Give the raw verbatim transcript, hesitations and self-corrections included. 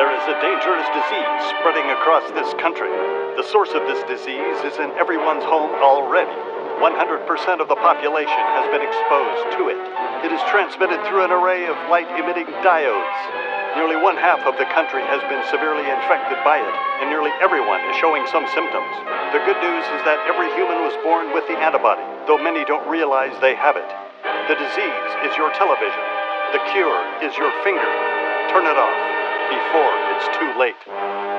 There is a dangerous disease spreading across this country. The source of this disease is in everyone's home already. one hundred percent of the population has been exposed to it. It is transmitted through an array of light-emitting diodes. Nearly one half of the country has been severely infected by it, and nearly everyone is showing some symptoms. The good news is that every human was born with the antibody, though many don't realize they have it. The disease is your television. The cure is your finger. Turn it off before it's too late.